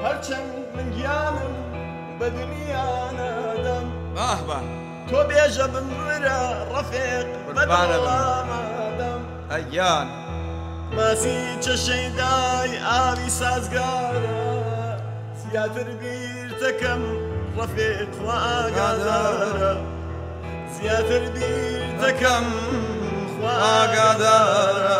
هەرچەند من گیانم بە دنیا نادەم بەهبە تۆ بێژە بمرە ڕەفیق بەدڵامادەم ئەیان ماسی چەشەیدای ئاوی سازگارە زیاتر بیر دەکەم ڕەفیق خوا ئاگادارە زیاتر بیر دەکەم خوا ئاگادارە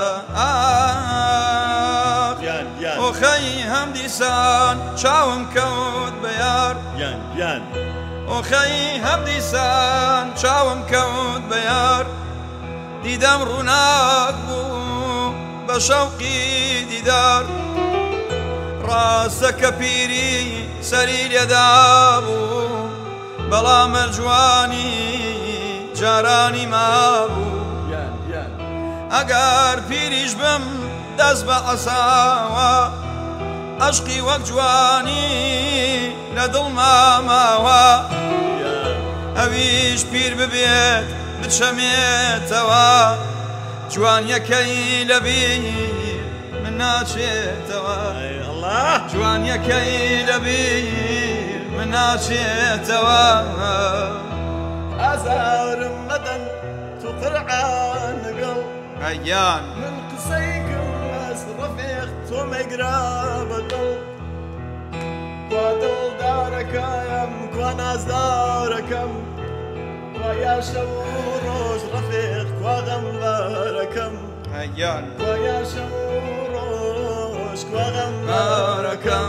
ئۆخەی هەم دیسان چاوم کەوت بە یار ئۆخەی هەم دیسان چاوم کەوت بە یار دیدەم ڕووناک بوو بە شەوقی دیدار ڕاستە کە پیری سەری لێدا بوو بەڵام جوانی جارانی مابوو ئەگەر پیریش بم دەست بە عەساوە عەشقی وەک جوانی لە دڵما ماوە ئەویش پیر ببێت بچەمێتەوە جوانیەکەی لەبیر من ناچێتەوە جوانیەکەی لەبیر من ناچێتەوە ئازارم مەدەن تو قرعان لەگەڵ ئەیان من قسەی کەس ڕەفیق تۆ مەیگرا بەدڵ کوا دڵدارەکەم کوا نازدارەکەم کوا یا شەو ڕۆژ ڕەفیق کوا غەمبارەکەم ئەیان کوا یا شەو ڕۆژ کوا غەمبارەکەم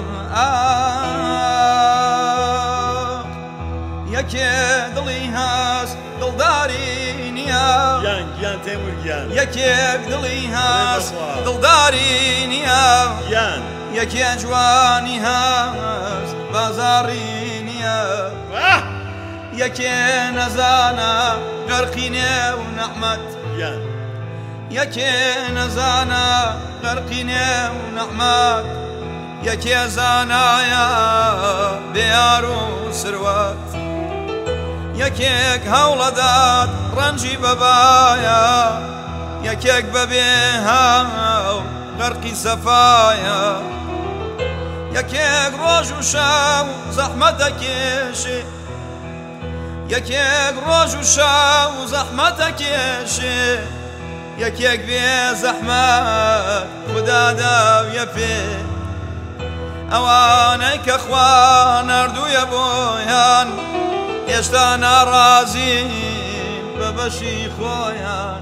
یەکێ دڵی هەست دڵداری نییە گیان تێمورگیان یەکێک دڵی هەست دڵداری نییە یەکێ جوانی هەست بازاڕی نییە یەکێ نەزانە غەرقی نێو نەحمەت یەکێ نەزانە غەرقی نێو نەحمەت یەکێ زانایە بێیار و سروەت یەکێک هەوڵەدات ڕەنجی بەبایە یەکێک بەبێ هاو غەرقی سەفایە یەکێک ڕۆژ و شەو زەحمەت دەکێشێ یەکێک ڕۆژ و شەو زەحمەت دەکێشێ یەکێک بێ زەحمەت خودا داویە پێ ئەوانەی کە خوا ناردوویە بۆیان هێشتا ناڕازین بە بەشی خۆیان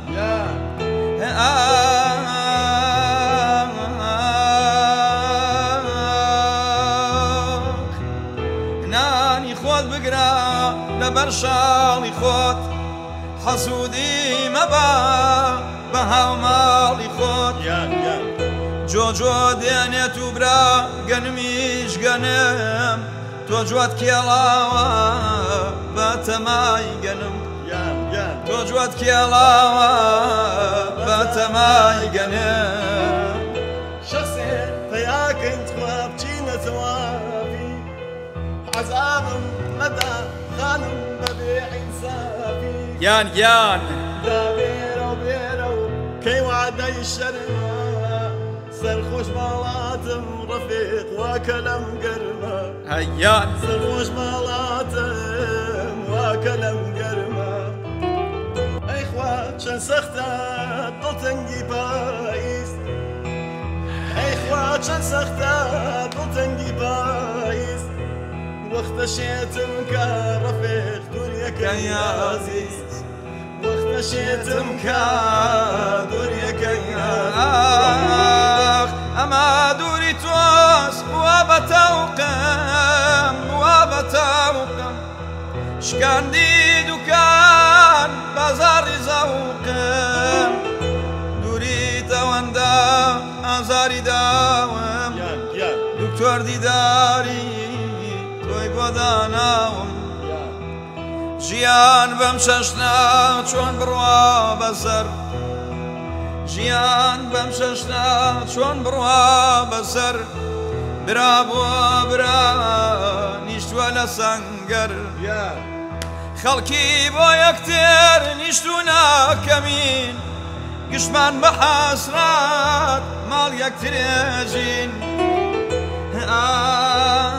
نانی خۆت بگرە لەبەر شاڵی خۆت حەسوودی مەبە بە هاوماڵی خۆت جۆجۆ دێنێت و برا گەنمیش گەنم تۆ جوات کێڵاوە بە تەمای گەنم تۆ جوات کێڵاوە بە تەمای گەنم شەخسێ پەیاکەین خوا بچینە تەوافی عەزابم مەدا خانم بەبێ عینسافی گیان دا بێرە و بێرە و کەی وعدەی شەرمە سەرخۆش ماڵاتم ڕەفیق واکە لەم گەرمە ئەیان سەرخۆش ماڵاتم واکە لەم گەرمە ئەی خوا چەند سەختە دڵتەنگی پاییز ئەی خوا چەند سەختە دڵتەنگی پاییز وەختە شێتم کە ڕەفیق دووریەکەی عەزیز وەختە شێتم کە دووریەکەی ئەمە دووری تۆس وا بە تەوقم وا بە تەوقم شکاندی دوکان بازاڕی زەوقم دووری تەوەندە ئازاری داوم دکتۆر دیداری تۆی بۆ داناوم ژیان بەم شەشنا چۆن بڕوا بەسەر ژیان بەم شەشنا چۆن بڕوا بەسەر برا بووە برا نیشتووە لە سەنگەر خەڵکی بۆ یەکتر نیشتوونە کەمین گشتمان بە حەسرات ماڵ یەکترێژین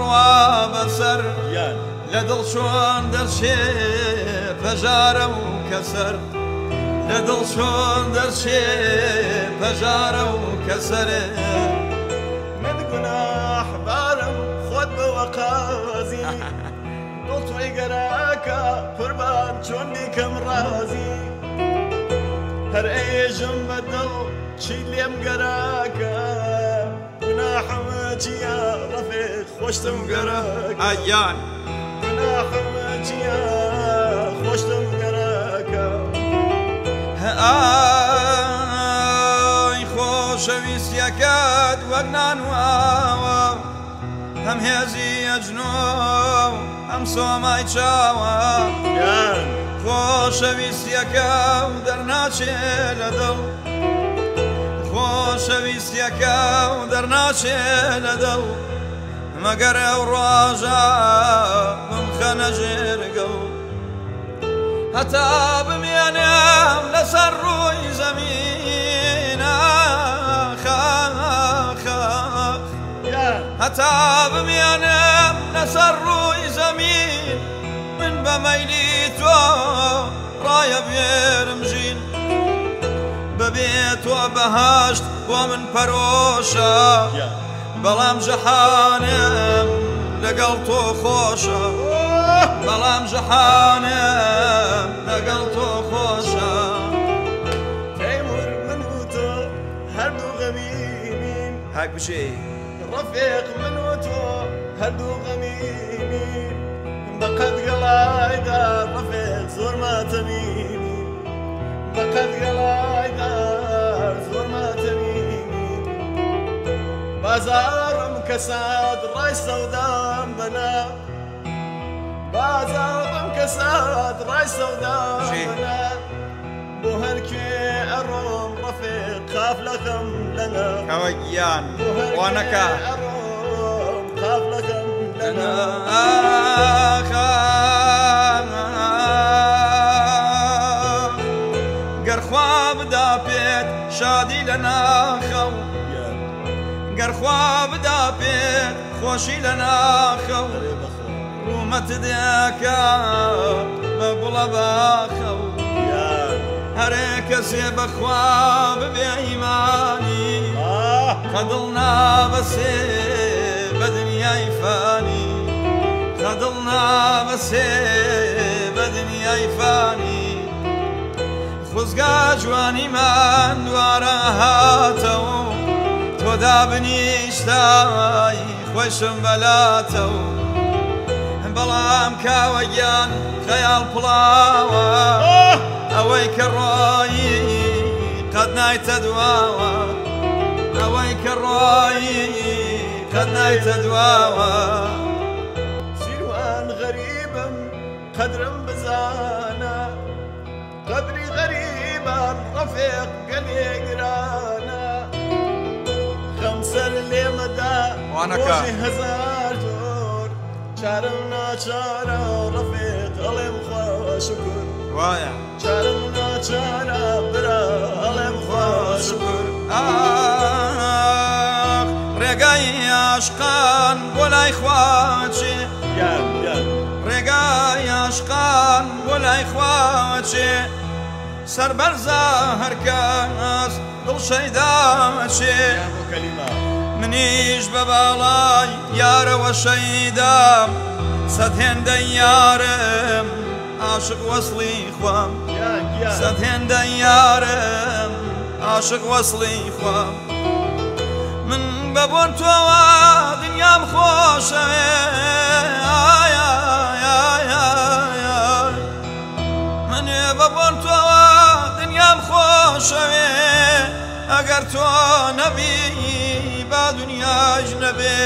بڕوا بەسەر یان لە دڵ چۆن دەرچێ پەژارە و کەسەر لە دڵ چۆن دەرچێ پەژارە و کەسەرێ من گوناح بارم خۆت بەوە قازی دڵ تۆی گەراکە قوربان چۆن بیکەم ڕازی هەر ئێژم بە دڵ چی لێم گەراکە گوناحمە چیە ڕەفیق خۆشتم گەراکە ئایان گوناحمە چیە خۆشتم گەراکە ئای خۆشەویستیەکەت وەک نانواوە هەم هێزی ئەجنۆ هەم سۆمای چاوە یان خۆشەویستیەکە و دەرناچێ لە دڵ خۆشەویستیەکە و دەرناچێ لە دڵ مەگەر ئەو ڕۆژە بمخەنە ژێرگەڵ هەتا بمێنێم لەسەر ڕووی زەمین یان هەتا بمێنێم لەسەر ڕووی زەمین من بە مەیلی تۆ ڕایە بێرم ژین بەبێ تۆ بەهاشت بۆ من پەرۆشە یان بەڵام جەحانێم لەگەڵ تۆ خۆشە بەڵام جەحانێم لەگەڵ تۆ خۆشە تەیمور من و تۆ هەردوو غەمینین هاک بچێ ڕەفیق من و تۆ هەردوو غەمینین بەقەد گەڵایدا ڕەفیق زۆر ماتەمینی بەقەد گەڵایدا زۆر ماتەمینی بازارم کەسات ڕای سەودام بەنا بازارم کەسات ڕای سەودام بەنا بۆ هەرکوێ ئەڕۆم ڕەفیق قافلەکەم لەنا ئەوە گیان وانەکە ئەڕۆم قافلەکەم لەنا گەرخوا بدا پێت شادی لە ناخەو گەرخوا بدا پێت خۆشی لە ناخەو ڕوومەت دێکە بە گوڵە باخەو هەرێ کەسێ بەخوا ببێ ئیمانی قەدڵ نابەسێ بە دنیای فانی قەدڵ نابەسێ بە دنیای فانی خوزگا جوانیمان دوارە هاتەوە تۆ دابنیشتای خۆشم بەلاتەوە بەڵام کاوەگیان خەیاڵ پڵاوە ئەوەی کە ڕۆیی قەت نایتە دواوە ئەوەی کە ڕۆیی قەت نایتە دواوە سیروان غەریبم قەدرم بزانە قەدری غەریبان ڕەفیق گەلێ گرانە خەمسەر لێمەدا ڕۆژی هەزار جۆر چارم ناچارە ڕەفیق ئەڵێم خوا شکر وایە چارم ناچارە برا ئەڵێم خوا شکر ڕێگای عاشقان بۆ لای خواچێ یان ڕێگای عاشقان بۆ لای خواچێ سەربەرزە هەرکەس دڵ شەیداچێ کەلیمە منیش بە باڵای یارەوە شەیدام سەد هێندە یارم عاشق وەسڵی خوام سەد هێندە یارم عاشق وەسڵی خوام من بە بۆن تۆوە دنیام خۆشەوێ منێ بە بۆن تۆوە دنیام خۆشەوێ ئەگەر تۆ نەبی با دنیاش نەبێ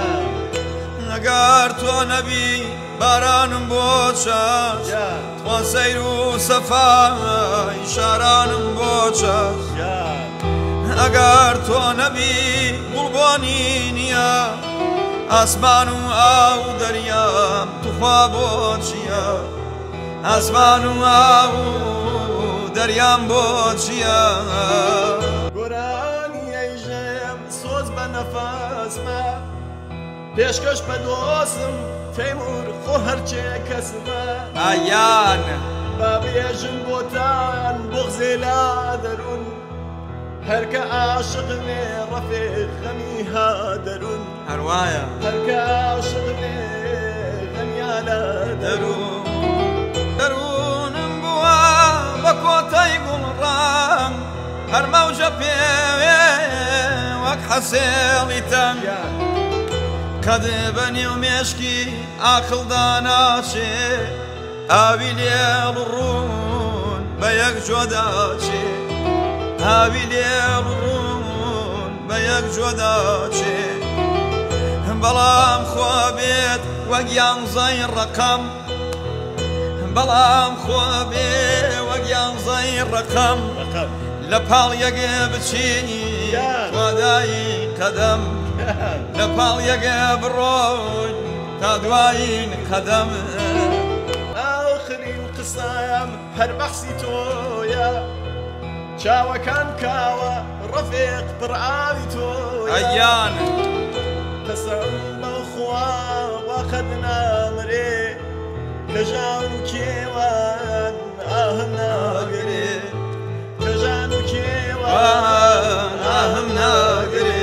ئەگەر تۆ نەبی بارانم بۆ چاش تۆ سەیر و سەفای شارانم بۆ چاش ئەگەر تۆ نەبی گوڵبۆنی نییە ئاسمان و ئاو دەریام توخوا بۆ چییە ئاسمان و ئاو دەریام بۆ چییە گۆرانی ئەیژەم سۆز بە نەفەسمە پێشکەش بە دۆستم تەیمور خۆ هەرچێ کەسمە ئایان با بێژم بۆتان بغزێ لا دەروون هەرکە عاشقنێ ڕەفیق غەمی ها دەروون هەروایە هەرکە عاشقنێ غەمیا لا دەروون دەروونم بووە بە کۆتەی گوڵڕام هەر مەوجە پێوێ وەک حەسێڵی تەنگ قەد بە نێو مێشکی ئاقڵدا ناچێ ئاوی لێڵ ڕوون بە یەک جۆداچێ ئاوی لێڵ ڕوون بە یەک جۆداچێ بەڵام خۆ بێت وەک یانزەی ڕەقەم بەڵام خۆ بێ وەک یانزەی ڕەقەم لە پاڵ یەکێ بچی وادایی قەدەم لە پاڵ یەکێ بڕۆین تا دوایین قەدەم ئاخرین قسەم هەر بەحسی تۆیە چاوەکان کاوە ڕەفیق پڕئاوی تۆیە ئەیان قەسەم بەخوا وەقەت نامرێ کە ژان و کێوان ئاهم ناگرێ کە ژان و کێوان ئاهم ناگرێ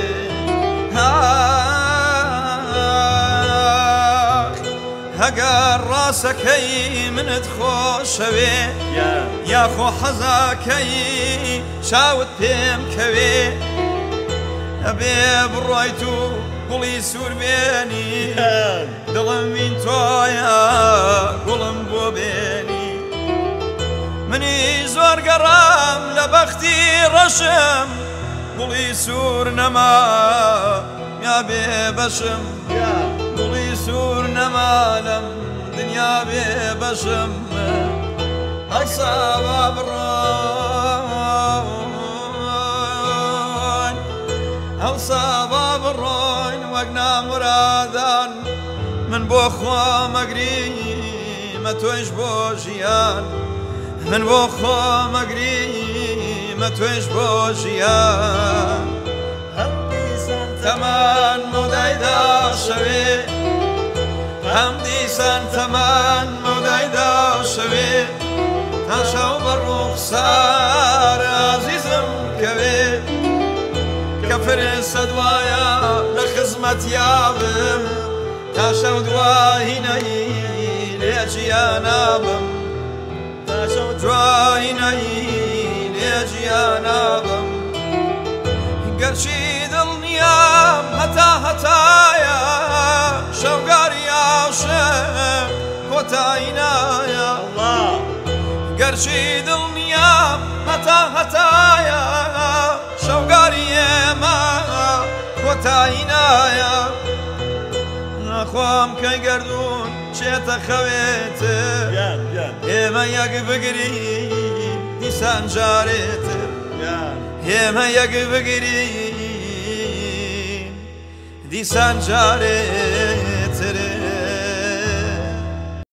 هەگەر ڕاستەکەی منت خۆشەوێ یاخۆ حەزاکەی چاوت پێم کەوێ ئەبێ بڕۆیت و گوڵی سوور بێنی دڵم بین تۆیە گوڵم بۆ بێنی منی زۆر گەڕام لە بەختی ڕەشم گوڵی سوور نەما یا بێ بەشم گوڵی سوور نەما لەم دنیا بێ بەشم هەسا با بڕۆین هەوسا با بڕۆین وەک نامورادان من بۆ خۆ مەگریمە تۆیش بۆ ژیان من بۆ خۆ مەگریمە تۆیش بۆ ژیان تەمان مەودایدا شەوێ هەم دیسان تەمان مەودایدا شەوێ تا شەو بە ڕوخسار عەزیزم کەوێ کە فرێسە دوایە لە خزمەتیا بم تا شەو دوایینەی لێ گیانا بم تا شەو دوایینەی لێ گیانا بم گەرچی دڵنیام هەتا هەتایە شەوگاری عاشق کۆتایی نایە گەرچی دڵنیام هەتا هەتایە شەوگاری ئێمە کۆتایی نایە ناخوام کەی گەردوون چێتە خەوێتر ئێمە یەک بگرین دیسان جارێتر ئێمە یەک بگرین دیسان جارێ